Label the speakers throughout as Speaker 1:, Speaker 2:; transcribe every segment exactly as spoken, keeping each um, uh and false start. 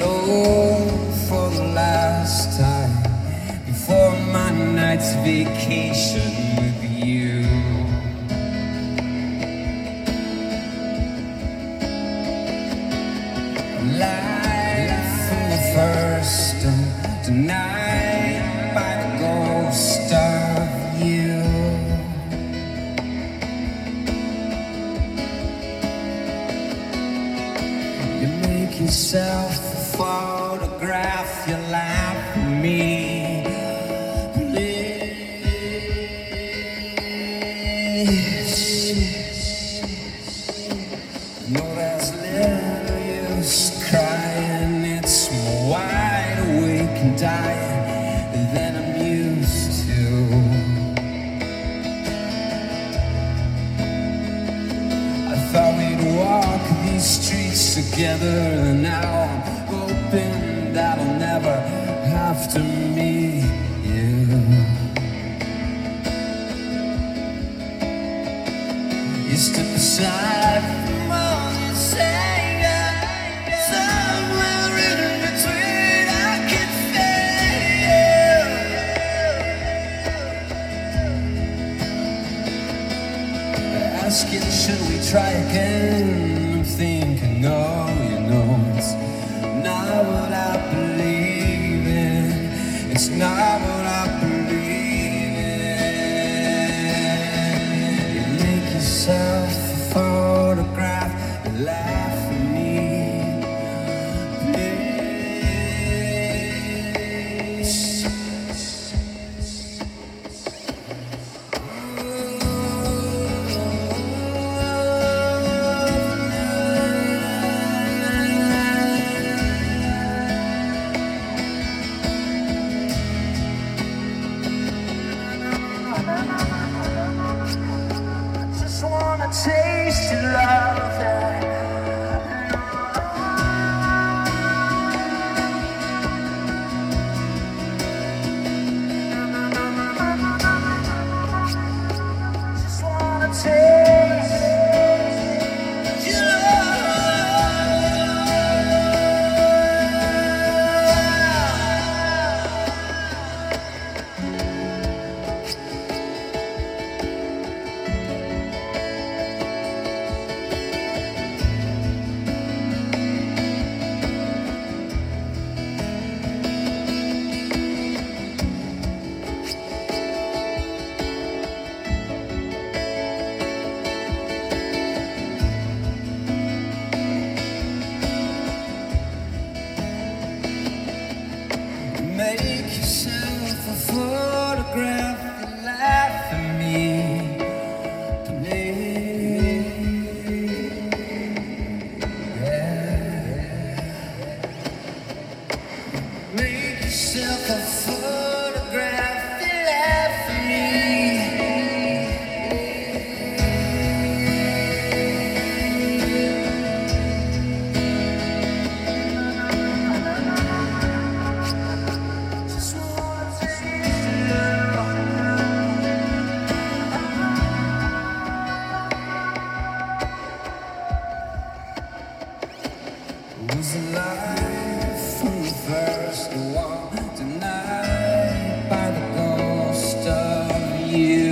Speaker 1: low for the last time before my night's vacation with you. Light from the first and tonight by the ghost of you. You make yourself a photograph, you laugh at me. Please, no, there's little use crying. It's more wide awake and dying than I'm used to. I thought we'd walk these streets together, and now I'm hoping that I'll never have to meet you. You stood beside the morning sanger, somewhere in between I could feel. Asking, should we try again? I'm thinking, no, you know, it's not what I believe in. It's not what I believe in. You make yourself a photograph, you laugh at me. Please. Just wanna taste your love, yeah. Just wanna taste your Make yourself a photograph and laugh at me, please. Yeah. Make yourself a photograph and laugh at me. Just wanna taste your love. Was alive from the first walk tonight by the ghost of you.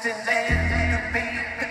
Speaker 1: distant land, the baby